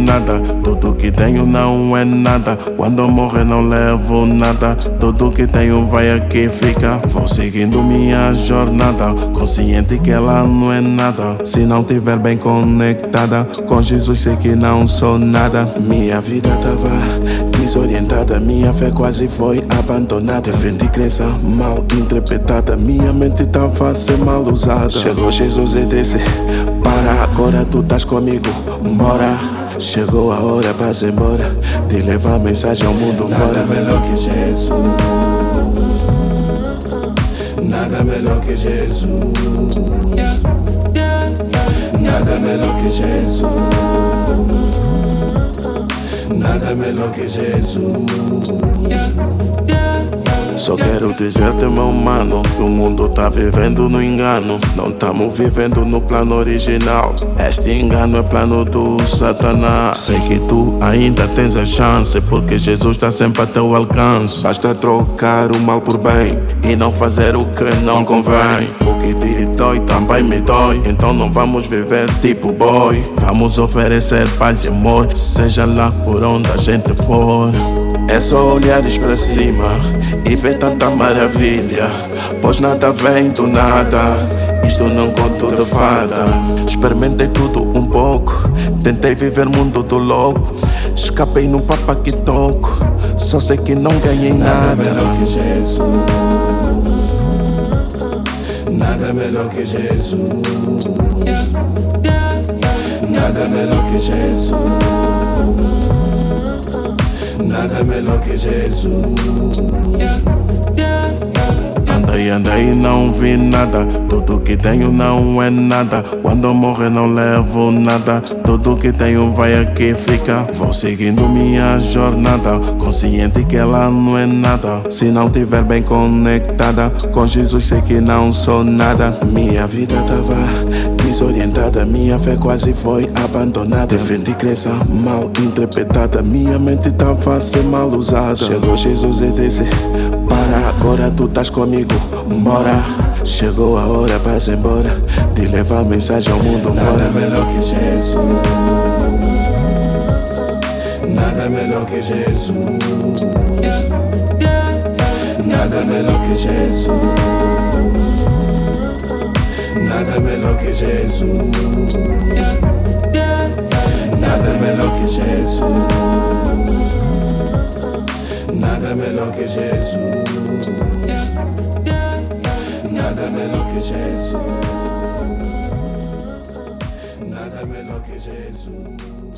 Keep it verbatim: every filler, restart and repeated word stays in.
nada. Tudo que tenho não é nada. Quando morrer não levo nada. Tudo que tenho vai aqui ficar. Vou seguindo minha jornada, consciente que ela não é nada. Se não tiver bem conectada com Jesus, sei que não sou nada. Minha vida tava desorientada, minha fé quase foi abandonada. Defendi crença mal interpretada, minha mente tava a ser mal usada. Chegou Jesus e disse: para, agora tu estás comigo, bora. Chegou a hora pra ir embora, de levar a mensagem ao mundo fora. Nada melhor que Jesus, nada melhor que Jesus, nada melhor que Jesus, nada melhor que Jesus. Só quero dizer-te, meu mano, que o mundo tá vivendo no engano. Não estamos vivendo no plano original. Este engano é plano do Satanás. Sei que tu ainda tens a chance, porque Jesus está sempre a teu alcance. Basta trocar o mal por bem e não fazer o que não convém. O que te dói também me dói, então não vamos viver tipo boy. Vamos oferecer paz e amor, seja lá por onde a gente for. É só olhares para cima e ver tanta maravilha, pois nada vem do nada. Isto não conto de fada. Experimentei tudo um pouco, tentei viver mundo do louco. Escapei num papo que toco, só sei que não ganhei nada. Nada melhor que Jesus, nada melhor que Jesus, nada melhor que Jesus, nada melhor que Jesus. Andei, andei e não vi nada. Tudo que tenho não é nada. Quando morrer não levo nada. Tudo que tenho vai aqui ficar. Vou seguindo minha jornada, consciente que ela não é nada. Se não tiver bem conectada com Jesus, sei que não sou nada. Minha vida tava desorientada, minha fé quase foi abandonada. Defendi crença mal interpretada, minha mente tava a ser mal usada. Chegou Jesus e disse: para, agora tu estás comigo, bora. Chegou a hora pra ir embora, de levar a mensagem ao mundo fora. Nada melhor que Jesus, nada melhor que Jesus, nada melhor que Jesus, nada melhor que Jesus, nada melhor que Jesus, nada melhor que Jesus, nada melhor que Jesus, nada melhor que Jesus.